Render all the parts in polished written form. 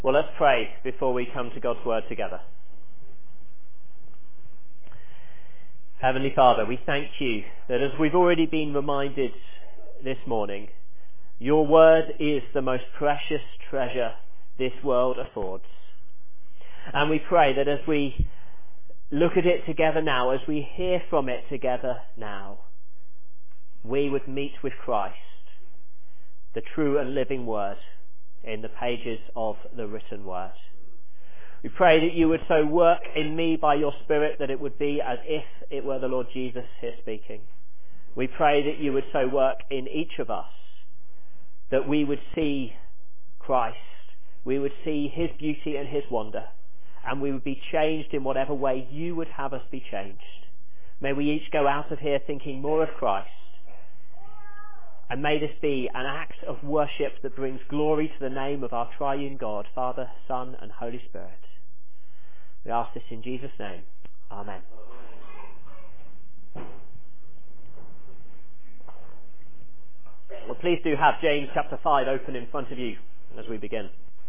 Well, let's pray before we come to God's Word together. Heavenly Father, we thank you that as we've already been reminded this morning, your Word is the most precious treasure this world affords. And we pray that as we look at it together now, as we hear from it together now, we would meet with Christ, the true and living Word, in the pages of the written Word. We pray that you would so work in me by your Spirit that it would be as if it were the Lord Jesus here speaking. We pray that you would so work in each of us that we would see Christ, we would see his beauty and his wonder, and we would be changed in whatever way you would have us be changed. May we each go out of here thinking more of Christ, and may this be an act of worship that brings glory to the name of our triune God, Father, Son, and Holy Spirit. We ask this in Jesus' name. Amen. Well, please do have James chapter 5 open in front of you as we begin.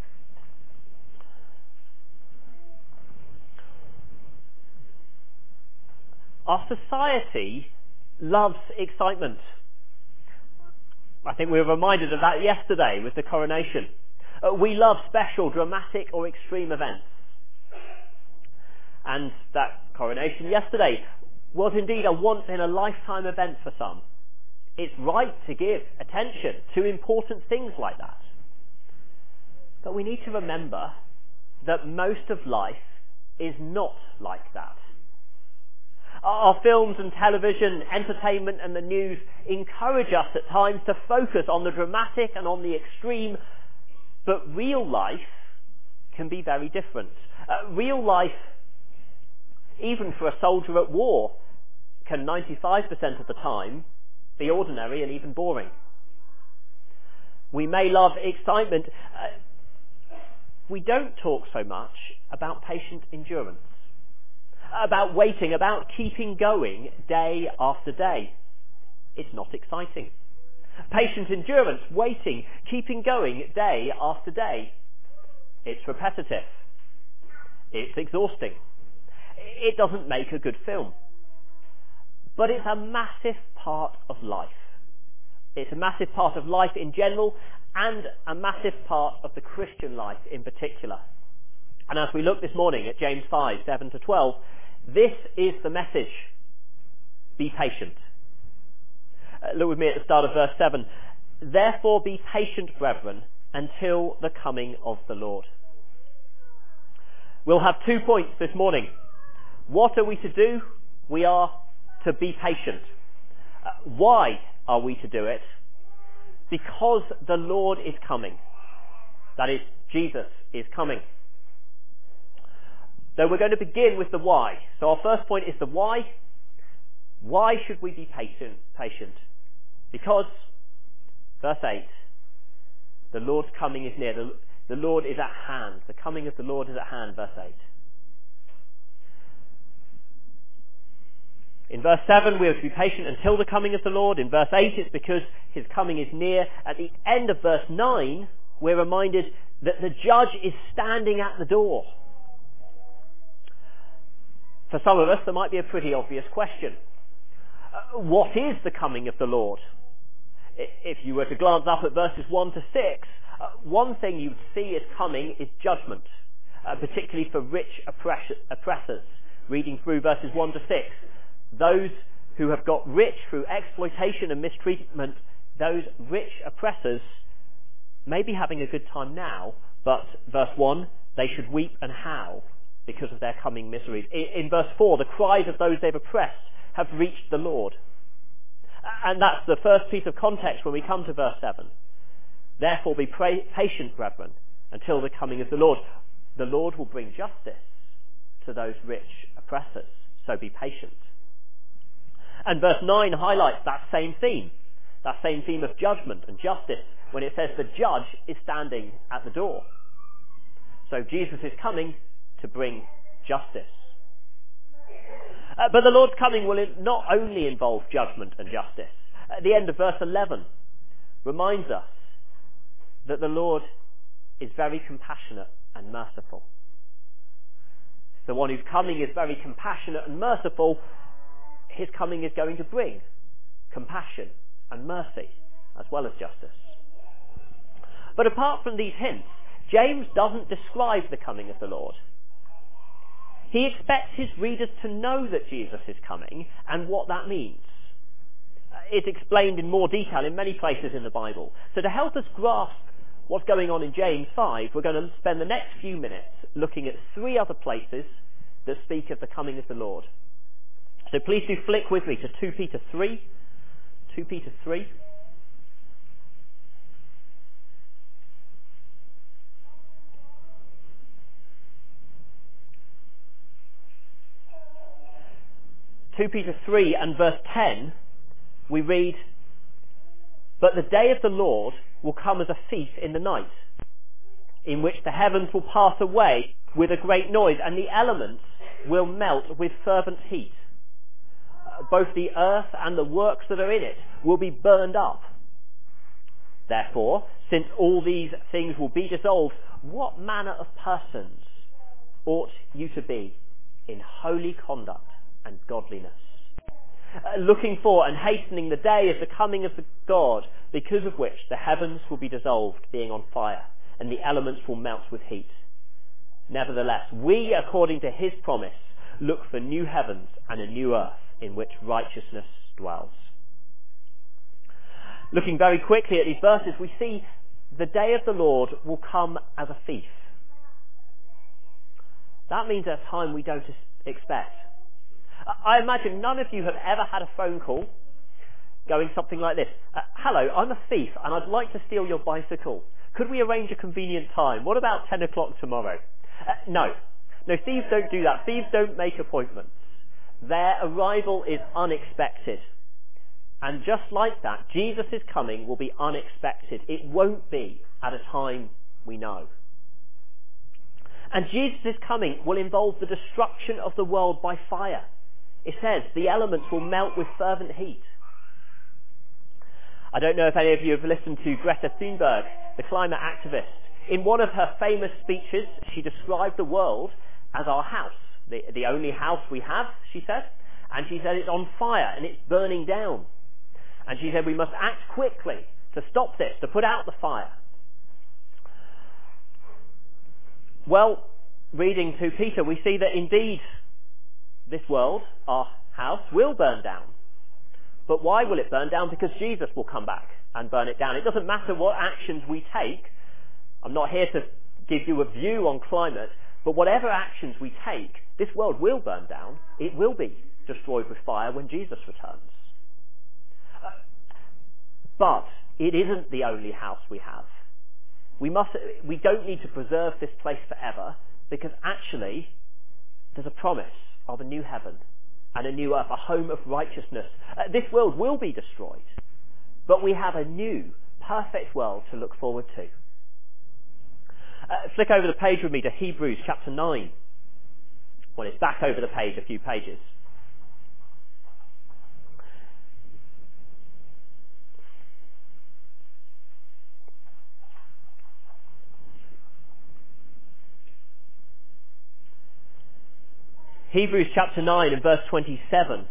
Our society loves excitement. I think we were reminded of that yesterday with the coronation. We love special, dramatic or extreme events. And that coronation yesterday was indeed a once-in-a-lifetime event for some. It's right to give attention to important things like that. But we need to remember that most of life is not like that. Our films and television, entertainment and the news encourage us at times to focus on the dramatic and on the extreme, but real life can be very different. Real life, even for a soldier at war, can 95% of the time be ordinary and even boring. We may love excitement. We don't talk so much about patient endurance, about waiting, about keeping going day after day. It's not exciting. Patient endurance, waiting, keeping going day after day. It's repetitive. It's exhausting. It doesn't make a good film. But it's a massive part of life. It's a massive part of life in general and a massive part of the Christian life in particular. And as we look this morning at James 5, 7 to 12, this is the message. Be patient. Look with me at the start of verse 7. Therefore be patient, brethren, until the coming of the Lord. We'll have 2 points this morning. What are we to do? We are to be patient. Why are we to do it? Because the Lord is coming. That is, Jesus is coming. So we're going to begin with the why. So our first point is the why. Why should we be patient? Because, verse 8, the Lord's coming is near. The Lord is at hand. The coming of the Lord is at hand, verse 8. In verse 7, we are to be patient until the coming of the Lord. In verse 8, it's because his coming is near. At the end of verse 9, we're reminded that the judge is standing at the door. For some of us, there might be a pretty obvious question. What is the coming of the Lord? If you were to glance up at verses 1 to 6, one thing you'd see as coming is judgment, particularly for rich oppressors. Reading through verses 1 to 6, those who have got rich through exploitation and mistreatment, those rich oppressors may be having a good time now, but verse 1, they should weep and howl because of their coming miseries. In verse 4, the cries of those they've oppressed have reached the Lord. And that's the first piece of context when we come to verse 7. Therefore be patient, brethren, until the coming of the Lord. The Lord will bring justice to those rich oppressors, so be patient. And verse 9 highlights that same theme of judgment and justice, when it says the judge is standing at the door. So Jesus is coming to bring justice. But the Lord's coming will not only involve judgment and justice. At the end of verse 11 reminds us that the Lord is very compassionate and merciful. The one who's coming is very compassionate and merciful. His coming is going to bring compassion and mercy as well as justice. But apart from these hints, James doesn't describe the coming of the Lord. He expects his readers to know that Jesus is coming and what that means. It's explained in more detail in many places in the Bible. So to help us grasp what's going on in James 5, we're going to spend the next few minutes looking at 3 other places that speak of the coming of the Lord. So please do flick with me to 2 Peter 3. 2 Peter 3. Peter 3 and verse 10, we read, "But the day of the Lord will come as a thief in the night, in which the heavens will pass away with a great noise, and the elements will melt with fervent heat. Both the earth and the works that are in it will be burned up. Therefore, since all these things will be dissolved, what manner of persons ought you to be in holy conduct and godliness, looking for and hastening the day of the coming of the God, because of which the heavens will be dissolved, being on fire, and the elements will melt with heat. Nevertheless, we, according to his promise, look for new heavens and a new earth in which righteousness dwells." Looking very quickly at these verses, we see the day of the Lord will come as a thief. That means at a time we don't expect. I imagine none of you have ever had a phone call going something like this. "Hello, I'm a thief and I'd like to steal your bicycle. Could we arrange a convenient time? What about 10 o'clock tomorrow?" No, thieves don't do that. Thieves don't make appointments. Their arrival is unexpected. And just like that, Jesus' coming will be unexpected. It won't be at a time we know. And Jesus' coming will involve the destruction of the world by fire. It says the elements will melt with fervent heat. I don't know if any of you have listened to Greta Thunberg, the climate activist. In one of her famous speeches, she described the world as our house, the only house we have, she said. And she said it's on fire and it's burning down. And she said we must act quickly to stop this, to put out the fire. Well, reading 2 Peter, we see that indeed this world, our house, will burn down. But why will it burn down? Because Jesus will come back and burn it down. It doesn't matter what actions we take. I'm not here to give you a view on climate, but whatever actions we take, this world will burn down. It will be destroyed with fire when Jesus returns. But it isn't the only house we have. We don't need to preserve this place forever, because actually there's a promise of a new heaven and a new earth, a home of righteousness. This world will be destroyed, but we have a new, perfect world to look forward to. Flick over the page with me to Hebrews chapter 9. Well, it's back over the page a few pages. Hebrews chapter 9 and verse 27.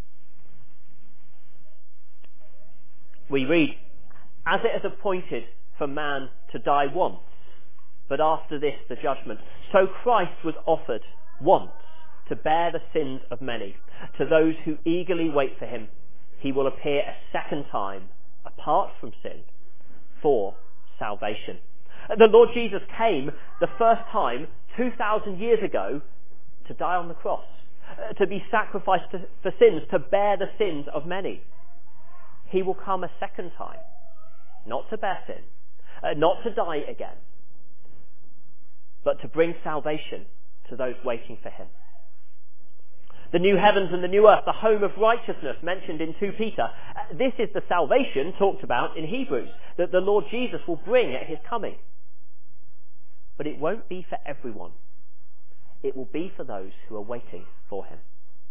We read, "As it is appointed for man to die once, but after this the judgment, so Christ was offered once to bear the sins of many. To those who eagerly wait for him, he will appear a second time, apart from sin, for salvation." The Lord Jesus came the first time 2,000 years ago to die on the cross, to be sacrificed for sins, to bear the sins of many. He will come a second time, not to bear sin, not to die again, but to bring salvation to those waiting for him. The new heavens and the new earth, the home of righteousness mentioned in 2 Peter, this is the salvation talked about in Hebrews, that the Lord Jesus will bring at his coming. But it won't be for everyone. It will be for those who are waiting for him.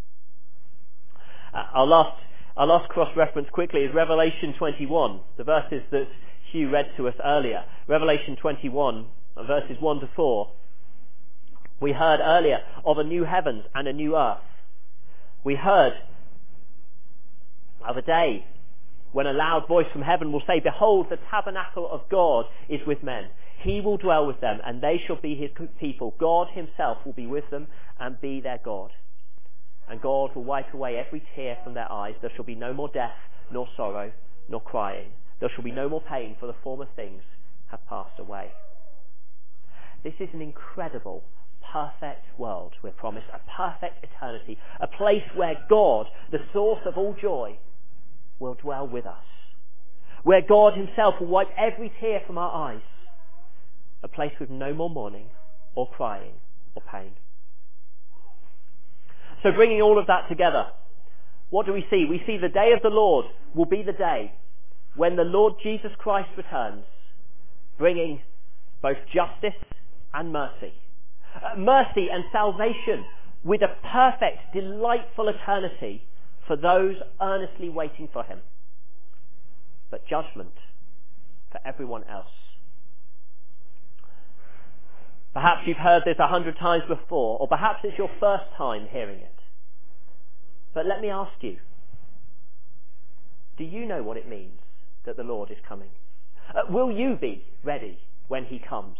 Our last cross-reference quickly is Revelation 21, the verses that Hugh read to us earlier. Revelation 21, verses 1 to 4, we heard earlier of a new heavens and a new earth. We heard of a day when a loud voice from heaven will say, "Behold, the tabernacle of God is with men. He will dwell with them, and they shall be his people. God himself will be with them and be their God. And God will wipe away every tear from their eyes. There shall be no more death, nor sorrow, nor crying. There shall be no more pain, for the former things have passed away." This is an incredible, perfect world we're promised, a perfect eternity, a place where God, the source of all joy, will dwell with us, where God himself will wipe every tear from our eyes, a place with no more mourning or crying or pain. So bringing all of that together, what do we see? We see the day of the Lord will be the day when the Lord Jesus Christ returns, bringing both justice and mercy. Mercy and salvation with a perfect, delightful eternity for those earnestly waiting for him. But judgment for everyone else. Perhaps you've heard this 100 times before, or perhaps it's your first time hearing it. But let me ask you, do you know what it means that the Lord is coming? Will you be ready when he comes?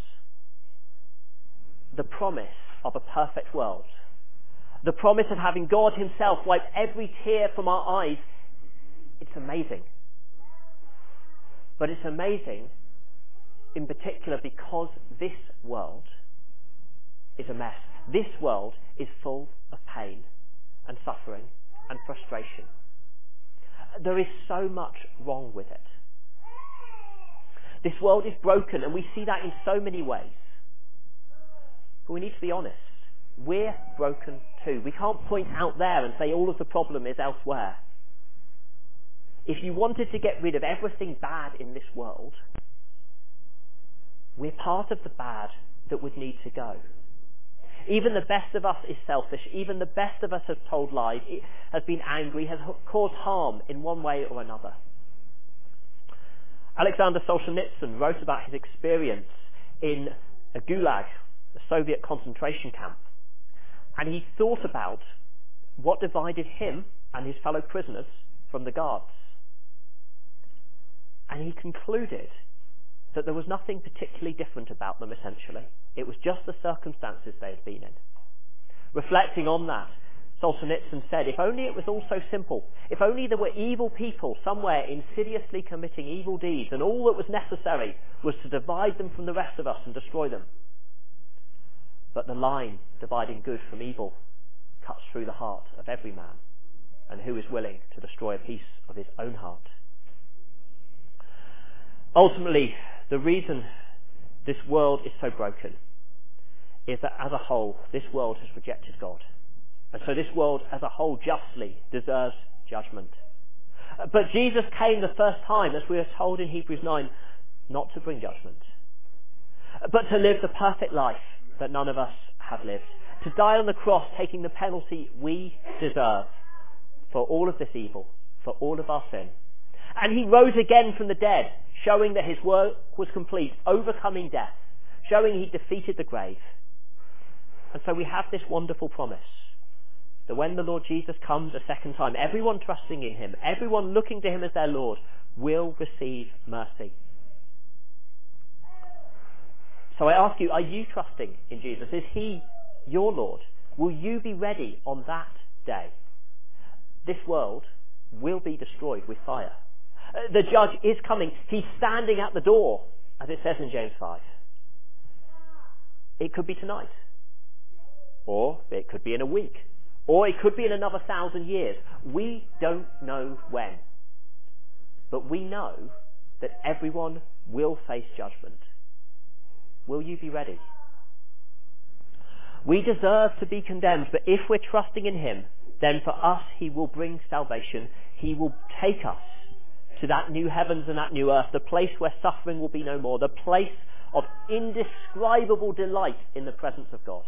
The promise of a perfect world, the promise of having God himself wipe every tear from our eyes, it's amazing. But it's amazing in particular because this world is a mess. This world is full of pain and suffering and frustration. There is so much wrong with it. This world is broken, and we see that in so many ways. But we need to be honest. We're broken too. We can't point out there and say all of the problem is elsewhere. If you wanted to get rid of everything bad in this world, we're part of the bad that would need to go. Even the best of us is selfish. Even the best of us has told lies, has been angry, has caused harm in one way or another. Alexander Solzhenitsyn wrote about his experience in a gulag, a Soviet concentration camp. And he thought about what divided him and his fellow prisoners from the guards. And he concluded that there was nothing particularly different about them, essentially. It was just the circumstances they had been in. Reflecting on that, Solzhenitsyn said, if only it was all so simple, if only there were evil people somewhere insidiously committing evil deeds, and all that was necessary was to divide them from the rest of us and destroy them. But the line dividing good from evil cuts through the heart of every man, and who is willing to destroy a piece of his own heart? Ultimately, the reason this world is so broken is that as a whole, this world has rejected God. And so this world as a whole justly deserves judgment. But Jesus came the first time, as we are told in Hebrews 9, not to bring judgment, but to live the perfect life that none of us have lived. To die on the cross, taking the penalty we deserve for all of this evil, for all of our sin. And he rose again from the dead, showing that his work was complete, overcoming death, showing he defeated the grave. And so we have this wonderful promise that when the Lord Jesus comes a second time, everyone trusting in him, everyone looking to him as their Lord, will receive mercy. So I ask you, are you trusting in Jesus? Is he your Lord? Will you be ready on that day? This world will be destroyed with fire. The judge is coming. He's standing at the door, as it says in James 5. It could be tonight. Or it could be in a week. Or it could be in another 1,000 years. We don't know when. But we know that everyone will face judgment. Will you be ready? We deserve to be condemned, but if we're trusting in him, then for us he will bring salvation. He will take us to that new heavens and that new earth, the place where suffering will be no more, the place of indescribable delight in the presence of God.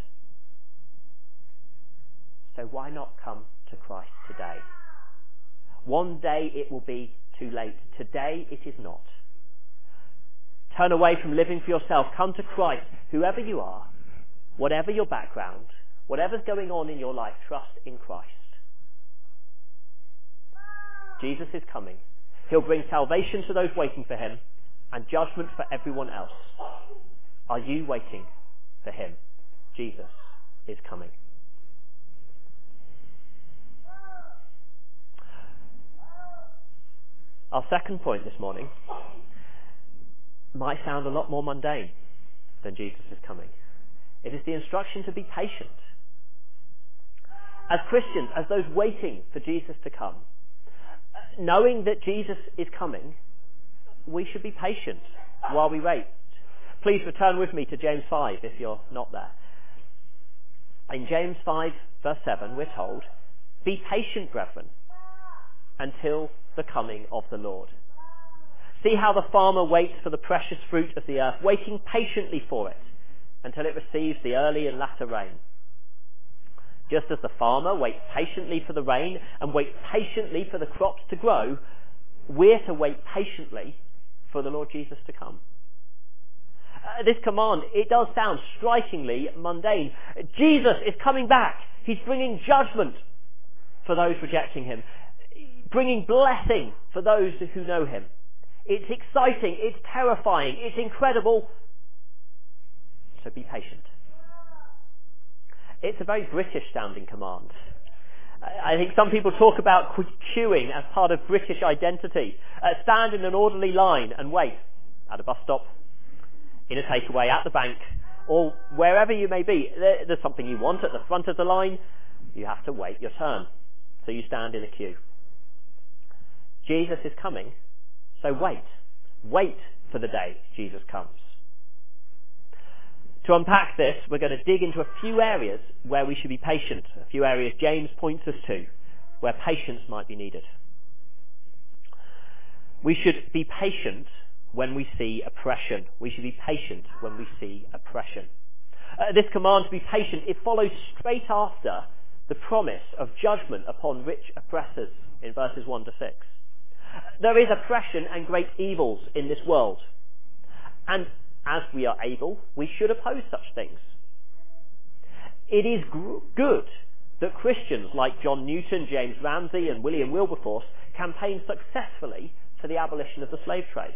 So why not come to Christ today? One day it will be too late. Today it is not. Turn away from living for yourself. Come to Christ, whoever you are, whatever your background, whatever's going on in your life, trust in Christ. Jesus is coming. He'll bring salvation to those waiting for him and judgment for everyone else. Are you waiting for him? Jesus is coming. Our second point this morning might sound a lot more mundane than Jesus is coming. It is the instruction to be patient. As Christians, as those waiting for Jesus to come, knowing that Jesus is coming, we should be patient while we wait. Please return with me to James 5 if you're not there. In James 5 verse 7 we're told, "Be patient, brethren, until the coming of the Lord. See how the farmer waits for the precious fruit of the earth, waiting patiently for it until it receives the early and latter rain. Just as the farmer waits patiently for the rain and waits patiently for the crops to grow, we're to wait patiently for the Lord Jesus to come." This command, it does sound strikingly mundane. Jesus is coming back. He's bringing judgment for those rejecting him, bringing blessing for those who know him. It's exciting, it's terrifying, it's incredible. So be patient. It's a very British sounding command. I think some people talk about queuing as part of British identity. Stand in an orderly line and wait at a bus stop, in a takeaway, at the bank, or wherever you may be. There's something you want at the front of the line. You have to wait your turn. So you stand in a queue. Jesus is coming, so wait. Wait for the day Jesus comes. To unpack this, we're going to dig into a few areas where we should be patient, a few areas James points us to, where patience might be needed. We should be patient when we see oppression. We should be patient when we see oppression. This command to be patient, it follows straight after the promise of judgment upon rich oppressors in verses 1 to 6. There is oppression and great evils in this world. And as we are able, we should oppose such things. It is good that Christians like John Newton, James Ramsey and William Wilberforce campaigned successfully for the abolition of the slave trade.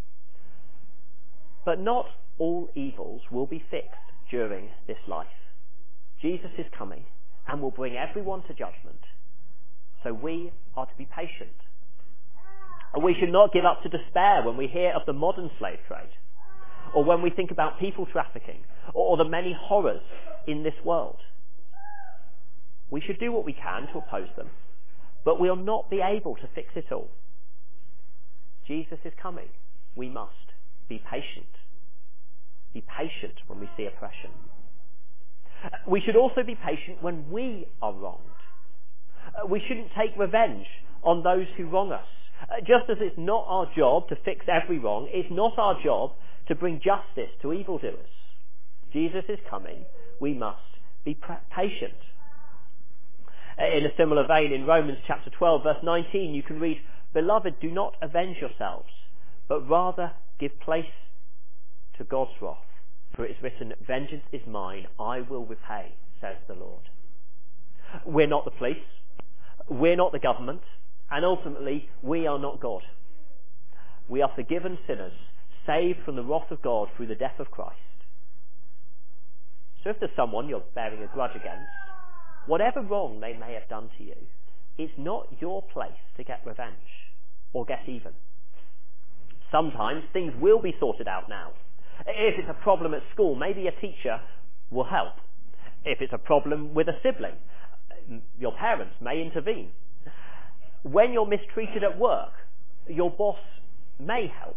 But not all evils will be fixed during this life. Jesus is coming and will bring everyone to judgment. So we are to be patient. And we should not give up to despair when we hear of the modern slave trade, or when we think about people trafficking, or the many horrors in this world. We should do what we can to oppose them, but we'll not be able to fix it all. Jesus is coming. We must be patient. Be patient when we see oppression. We should also be patient when we are wronged. We shouldn't take revenge on those who wrong us. Just as it's not our job to fix every wrong, it's not our job to bring justice to evildoers. Jesus is coming. We must be patient. In a similar vein, in Romans chapter 12, verse 19, you can read, "Beloved, do not avenge yourselves, but rather give place to God's wrath. For it is written, 'Vengeance is mine, I will repay,' says the Lord." We're not the police. We're not the government. And ultimately, we are not God. We are forgiven sinners, saved from the wrath of God through the death of Christ. So if there's someone you're bearing a grudge against, whatever wrong they may have done to you, it's not your place to get revenge or get even. Sometimes things will be sorted out now. If it's a problem at school, maybe a teacher will help. If it's a problem with a sibling, your parents may intervene. When you're mistreated at work, your boss may help.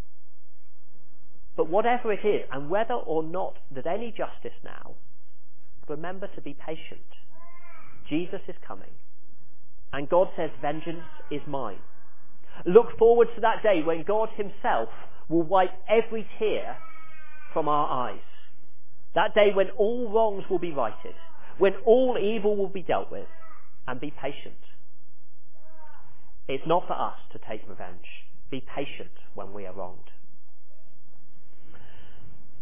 But whatever it is, and whether or not there's any justice now, remember to be patient. Jesus is coming. And God says, "Vengeance is mine." Look forward to that day when God himself will wipe every tear from our eyes. That day when all wrongs will be righted, when all evil will be dealt with, and be patient. It's not for us to take revenge. Be patient when we are wronged.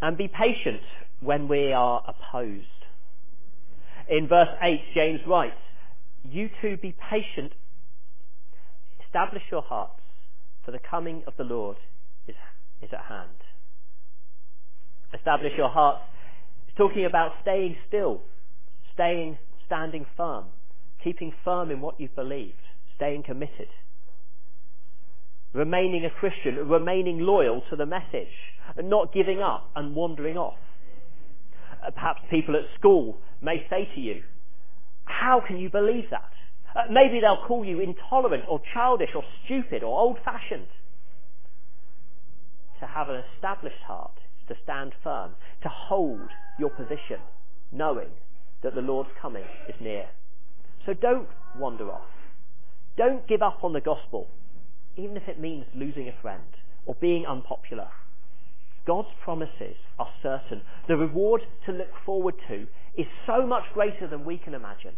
And be patient when we are opposed. In verse 8, James writes, "You too be patient. Establish your hearts, for the coming of the Lord is at hand." Establish your hearts. It's talking about staying still, standing firm, keeping firm in what you've believed, staying committed, remaining a Christian, remaining loyal to the message, and not giving up and wandering off. Perhaps people at school may say to you, "How can you believe that?" Maybe they'll call you intolerant or childish or stupid or old-fashioned. To have an established heart is to stand firm, to hold your position, knowing that the Lord's coming is near. So don't wander off. Don't give up on the gospel, even if it means losing a friend or being unpopular. God's promises are certain. The reward to look forward to is so much greater than we can imagine.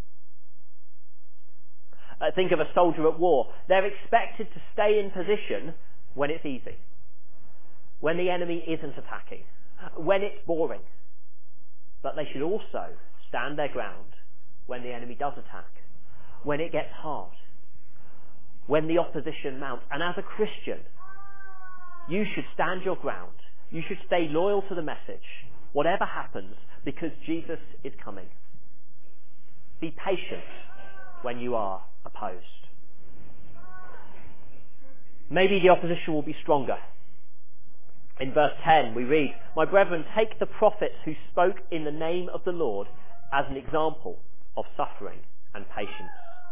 Think of a soldier at war. They're expected to stay in position when it's easy, when the enemy isn't attacking, when it's boring. But they should also stand their ground when the enemy does attack, when it gets hard, when the opposition mounts. And as a Christian, you should stand your ground. You should stay loyal to the message, whatever happens, because Jesus is coming. Be patient when you are opposed. Maybe the opposition will be stronger. In verse 10 we read, "My brethren, take the prophets who spoke in the name of the Lord as an example of suffering and patience."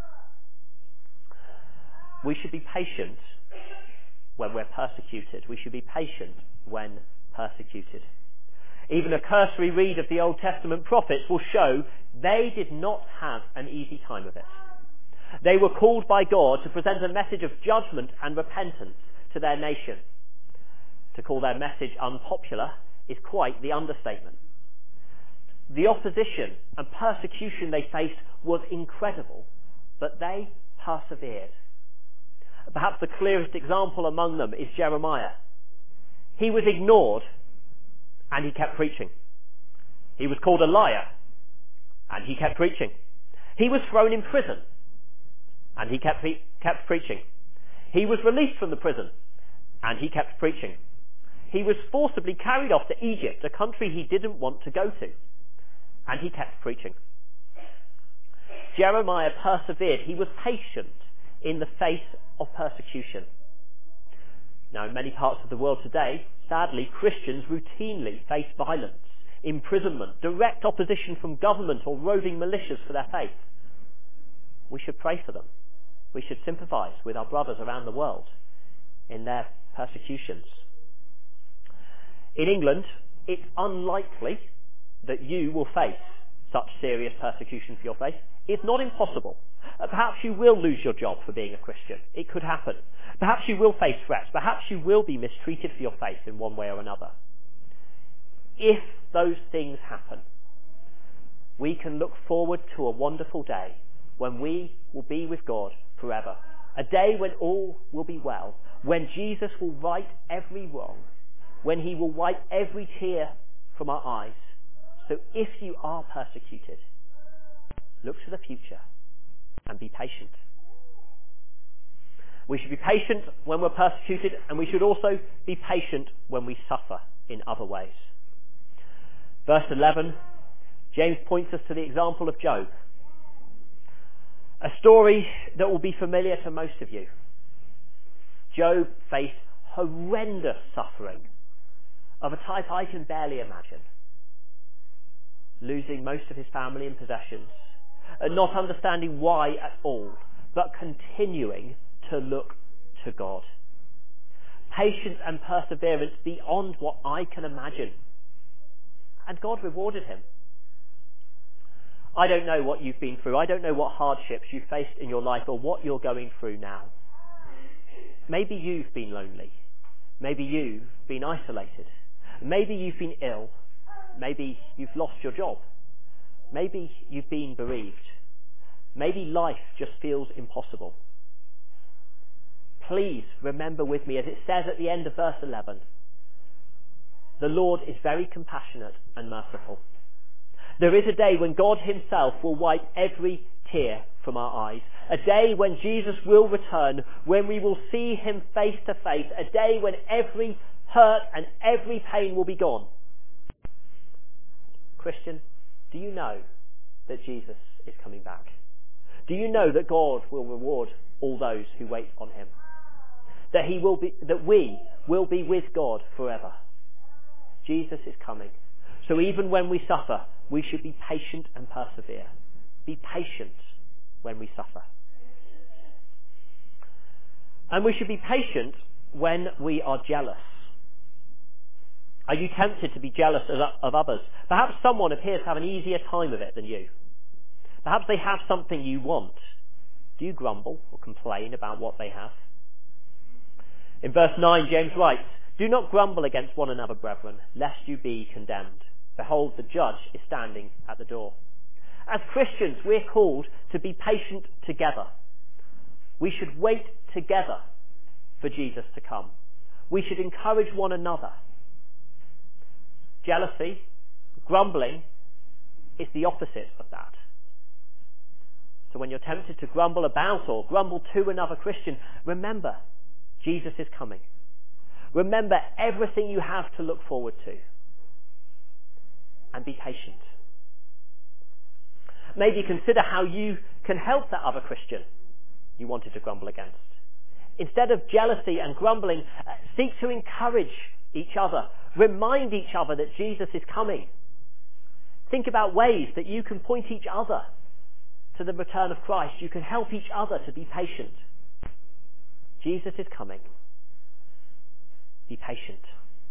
We should be patient when we're persecuted. We should be patient when persecuted. Even a cursory read of the Old Testament prophets will show they did not have an easy time of it. They were called by God to present a message of judgment and repentance to their nation. To call their message unpopular is quite the understatement. The opposition and persecution they faced was incredible, but they persevered. Perhaps the clearest example among them is Jeremiah. He was ignored, and he kept preaching. He was called a liar, and he kept preaching. He was thrown in prison, and he kept preaching. He was released from the prison, and he kept preaching. He was forcibly carried off to Egypt, a country he didn't want to go to, and he kept preaching. Jeremiah persevered. He was patient in the face of persecution. Now, in many parts of the world today, sadly, Christians routinely face violence, imprisonment, direct opposition from government or roving militias for their faith. We should pray for them. We should sympathise with our brothers around the world in their persecutions. In England, it's unlikely that you will face such serious persecution for your faith. It's not impossible. Perhaps you will lose your job for being a Christian. It could happen. Perhaps you will face threats. Perhaps you will be mistreated for your faith in one way or another. If those things happen, we can look forward to a wonderful day when we will be with God forever. A day when all will be well, when Jesus will right every wrong, when he will wipe every tear from our eyes. So if you are persecuted, look to the future and be patient. We should be patient when we're persecuted, and we should also be patient when we suffer in other ways. Verse 11, James points us to the example of Job. A story that will be familiar to most of you. Job faced horrendous suffering of a type I can barely imagine. Losing most of his family and possessions, and not understanding why at all, but continuing to look to God. Patience and perseverance beyond what I can imagine. And God rewarded him. I don't know what you've been through. I don't know what hardships you've faced in your life or what you're going through now. Maybe you've been lonely. Maybe you've been isolated. Maybe you've been ill. Maybe you've lost your job. Maybe you've been bereaved. Maybe life just feels impossible. Please remember with me, as it says at the end of verse 11, the Lord is very compassionate and merciful. There is a day when God himself will wipe every tear from our eyes. A day when Jesus will return, when we will see him face to face. A day when every hurt and every pain will be gone. Christian, do you know that Jesus is coming back? Do you know that God will reward all those who wait on him? That we will be with God forever. Jesus is coming. So even when we suffer, we should be patient and persevere. Be patient when we suffer. And we should be patient when we are jealous. Are you tempted to be jealous of others? Perhaps someone appears to have an easier time of it than you. Perhaps they have something you want. Do you grumble or complain about what they have? In verse 9, James writes, "Do not grumble against one another, brethren, lest you be condemned. Behold, the judge is standing at the door." As Christians, we're called to be patient together. We should wait together for Jesus to come. We should encourage one another. Jealousy, grumbling, is the opposite of that. So when you're tempted to grumble about or grumble to another Christian, remember, Jesus is coming. Remember everything you have to look forward to. And be patient. Maybe consider how you can help that other Christian you wanted to grumble against. Instead of jealousy and grumbling, seek to encourage each other. Remind each other that Jesus is coming. Think about ways that you can point each other to the return of Christ. You can help each other to be patient. Jesus is coming. Be patient.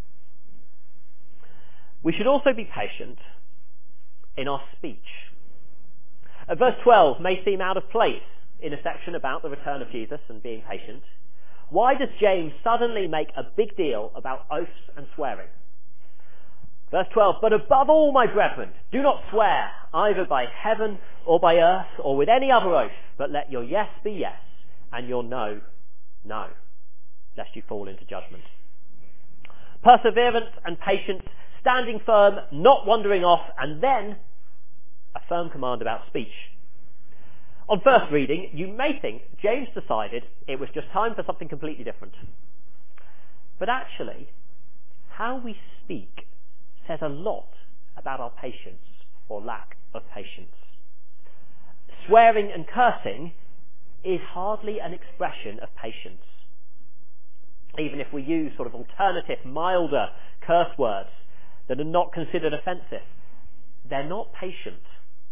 We should also be patient in our speech. Verse 12 may seem out of place in a section about the return of Jesus and being patient. Why does James suddenly make a big deal about oaths and swearing? Verse 12, "But above all, my brethren, do not swear, either by heaven or by earth or with any other oath, but let your yes be yes and your no, no, lest you fall into judgment." Perseverance and patience, standing firm, not wandering off, and then a firm command about speech. On first reading, you may think James decided it was just time for something completely different. But actually, how we speak says a lot about our patience or lack of patience. Swearing and cursing is hardly an expression of patience. Even if we use sort of alternative, milder curse words that are not considered offensive, they're not patient.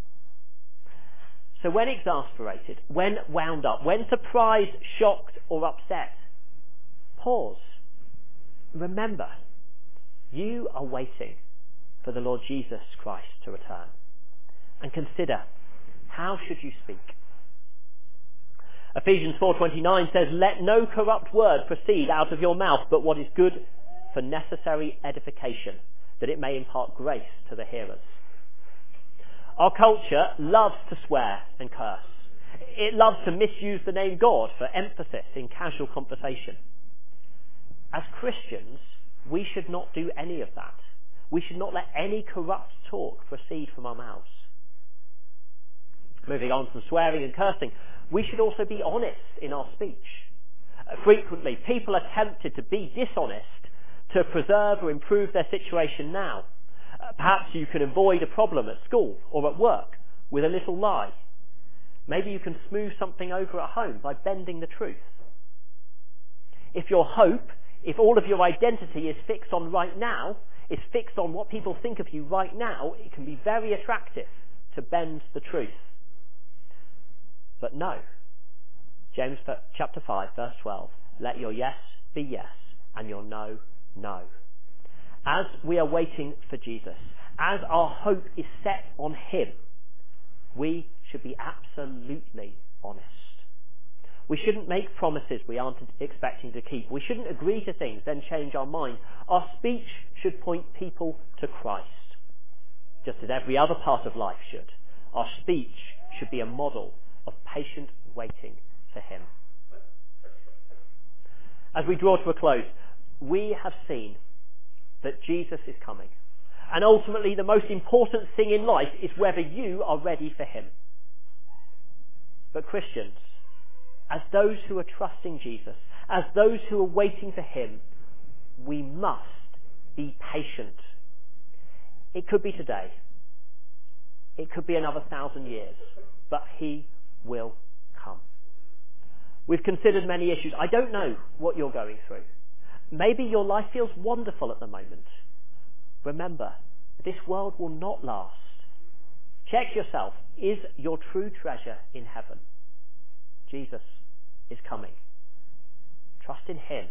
So when exasperated, when wound up, when surprised, shocked or upset, pause. Remember, you are waiting for the Lord Jesus Christ to return. And consider, how should you speak? Ephesians 4:29 says, "Let no corrupt word proceed out of your mouth, but what is good for necessary edification, that it may impart grace to the hearers." Our culture loves to swear and curse. It loves to misuse the name God for emphasis in casual conversation. As Christians, we should not do any of that. We should not let any corrupt talk proceed from our mouths. Moving on from swearing and cursing, we should also be honest in our speech. Frequently, people are tempted to be dishonest to preserve or improve their situation now. Perhaps you can avoid a problem at school or at work with a little lie. Maybe you can smooth something over at home by bending the truth. If your hope, if all of your identity is fixed on right now, is fixed on what people think of you right now, it can be very attractive to bend the truth. But no. James chapter 5 verse 12, "Let your yes be yes and your no, no." As we are waiting for Jesus, as our hope is set on him, we should be absolutely honest. We shouldn't make promises we aren't expecting to keep. We shouldn't agree to things, then change our mind. Our speech should point people to Christ, just as every other part of life should. Our speech should be a model of patient waiting for him. As we draw to a close, we have seen that Jesus is coming. And ultimately, the most important thing in life is whether you are ready for him. But Christians, as those who are trusting Jesus, as those who are waiting for him, we must be patient. It could be today. It could be another 1,000 years. But he will come. We've considered many issues. I don't know what you're going through. Maybe your life feels wonderful at the moment. Remember, this world will not last. Check yourself. Is your true treasure in heaven? Jesus is coming. Trust in him.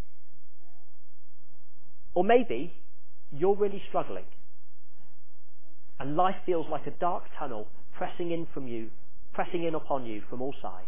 Or maybe you're really struggling and life feels like a dark tunnel pressing in upon you from all sides.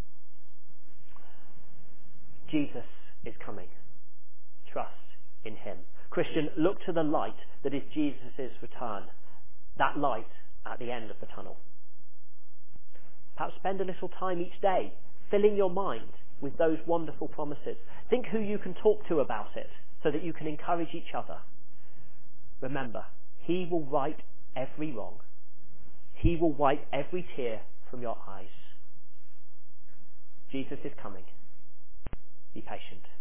Jesus is coming. Trust in him. Christian, look to the light that is Jesus' return. That light at the end of the tunnel. Perhaps spend a little time each day filling your mind with those wonderful promises. Think who you can talk to about it so that you can encourage each other. Remember, he will right every wrong. He will wipe every tear from your eyes. Jesus is coming. Be patient.